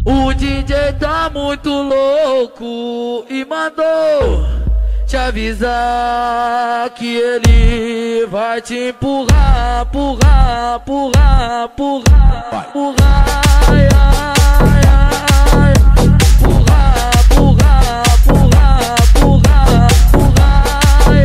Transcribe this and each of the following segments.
O DJ tá muito louco e mandou te avisar que ele vai te empurrar, empurrar, empurrar, empurrar, empurrar, ai, ai, ai, empurrar, empurrar, empurrar, empurrar, empurrar, ai,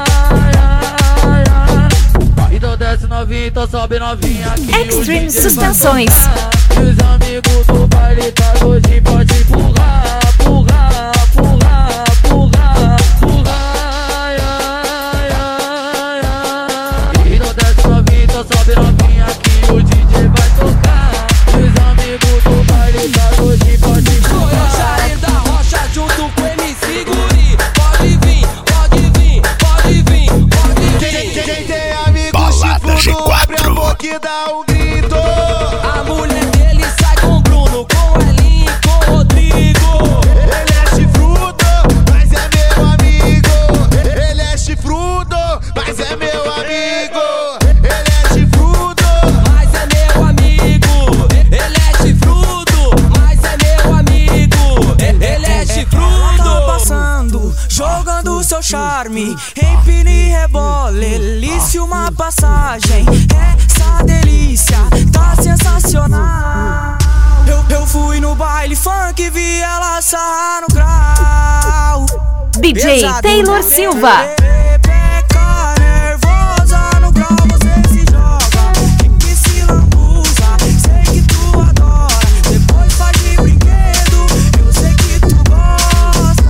ai, ai. Então desce novinha, então sobe novinha aqui. Extreme Suspensões. E os amigos do baile tá doidinho, pode empurrar, empurrar, empurrar, empurrar, empurrar, ai, ai, ai, ai. Então desce novinha, então sobe novinha aqui, o DJ vai tocar. E os amigos do baile tá doidinho, pode empurrar. Sou eu, Charlie da Rocha, junto com MC Guri. Pode vir, pode vir, pode vir, pode vir. Quem tem amigo chifrudo, abre a boca e dá um grito. A mulher dele sai com o Bruno, com Elinho, com o Rodrigo. Ele é chifrudo, mas é meu amigo. Ele é chifrudo, mas é meu amigo. Ele é chifrudo, Mas é meu amigo. Ele é chifrudo, mas é meu amigo. Ele é chifrudo. Tá passando, jogando seu charme. Empine e rebole, delícia uma passagem. Essa delícia tá sensacional. Eu fui no baile funk, vi ela sarrar no grau. DJ Taylor Silva. Pepeca nervosa no grau, você se joga. Que se lambuza, sei que tu adora. Depois faz de brinquedo, eu sei que tu gosta.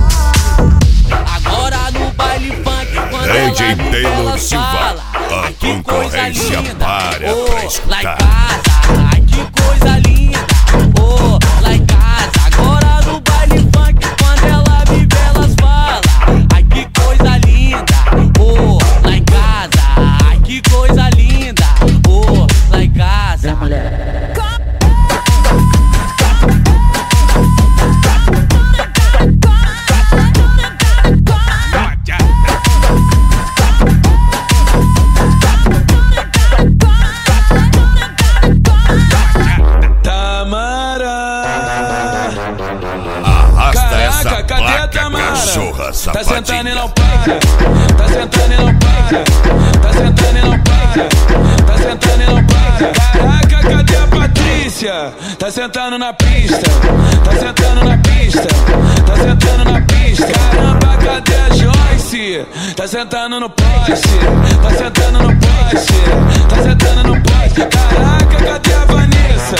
Agora no baile funk, quando DJ ela Taylor Silva, fala, a ai, que coisa concorrência linda. para Oh, pra lá em escutar. casa, ai, que coisa linda. Oh, lá em casa, agora no baile funk, quando ela me vê, elas falam, ai, que coisa linda. Oh, lá em casa, ai, que coisa linda. Oh, lá em casa. Arrasta essa placa, cachorra Tá sentando e sapatinha. não para, tá sentando e não para, tá sentando e não para, tá sentando e não para. Caraca, cadê a Patrícia? Tá sentando na pista, tá sentando na pista, tá sentando na pista. Caramba, cadê a Joyce? Tá sentando no poste, tá sentando no poste, tá sentando no poste. Caraca, cadê a Vanessa?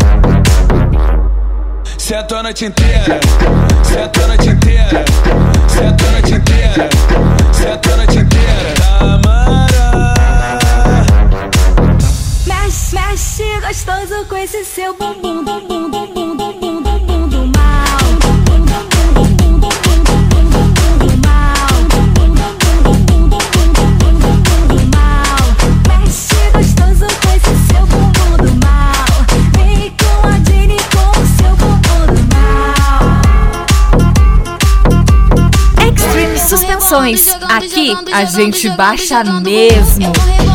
Senta a noite inteira, senta a noite inteira, senta a noite inteira, senta a noite inteira. Tamara. Mexe, mexe gostoso com esse seu bumbum, bumbum, bumbum, bumbum, bumbum do mal. Bumbum, bumbum, bumbum, bumbum, bumbum, bumbum do mal. Bumbum, bumbum, bumbum, bumbum, bumbum do mal. Mexe gostoso com esse seu bumbum do mal. Vem com a Jenny com o seu bumbum do mal. Extreme Suspensões. Aqui a gente baixa mesmo.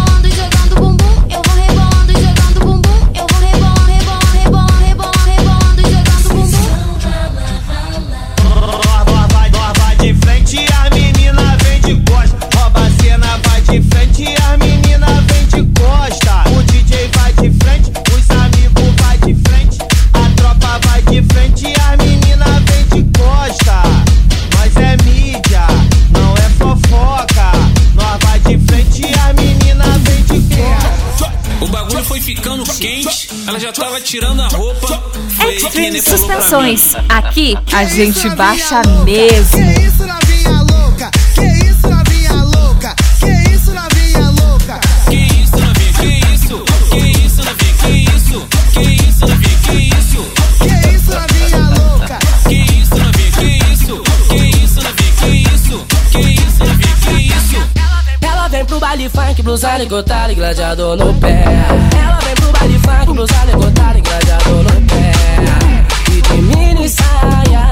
de frente, a menina vem de costa. Rouba a cena, vai de frente, a menina vem de costa. O DJ vai de frente, os amigos vai de frente, a tropa vai de frente, a menina vem de costa. Nós é mídia, não é fofoca. Nós vai de frente, a menina vem de costa. O bagulho foi ficando quente, ela já tava tirando a roupa. Extreme Suspensões. Aqui a gente baixa mesmo. Que isso, novinha louca? Que isso, novinha louca? Que isso, novinha louca? Que isso, novinha, que isso? Que isso, novinha, que isso? Que isso, novinha, que isso? Que isso, novinha louca? Que isso, novinha, que isso? Que isso, novinha, que isso? Que isso, novinha, que isso? Ela vem pro baile funk, blusa ligotada e gladiador no pé. Ela vem pro baile funk, blusa ligotada e gladiador no pé. E de mini saia.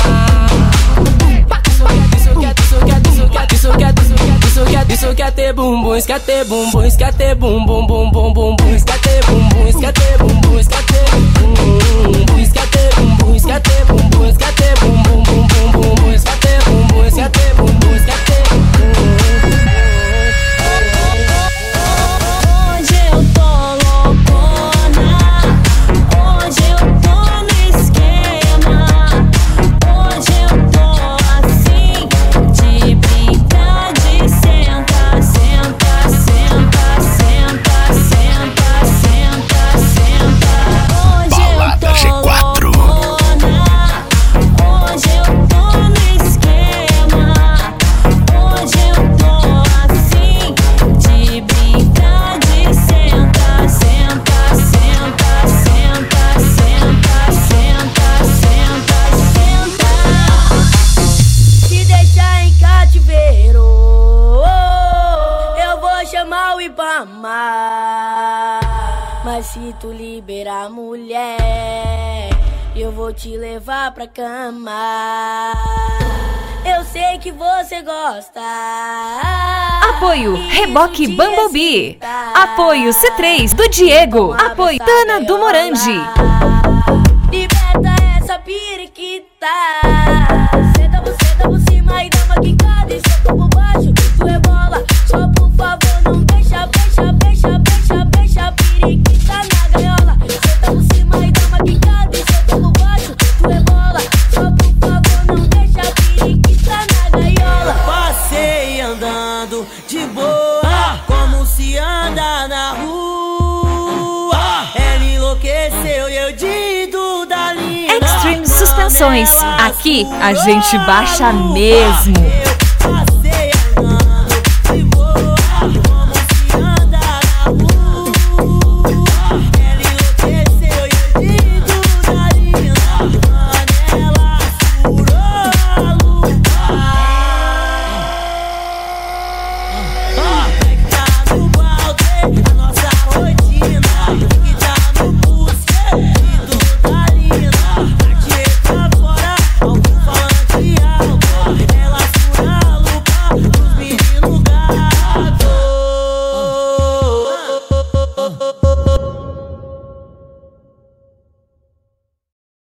Isso quer ter bumbum, isso quer ter bumbum, isso quer ter bumbum, bumbum, bumbum, isso quer ter bumbum, isso quer ter bumbum, isso quer ter bumbum, isso quer ter bumbum. Mas se tu liberar a mulher, eu vou te levar pra cama. Eu sei que você gosta. Apoio Reboque Bumblebee. Apoio C3 do Diego. Apoio Tana do Morange. Liberta essa periquita. Senta por cima e dá uma quicada e senta por baixo, tu rebola. Só por favor não deixa a periquita na gaiola. Senta por cima e dá uma quicada e senta por baixo, tu rebola. Só por favor não deixa a periquita na gaiola. Passei andando de boa, como se anda na rua. Ela enlouqueceu e eu de Dudalina. Extreme Suspensões. Aqui a gente baixa mesmo.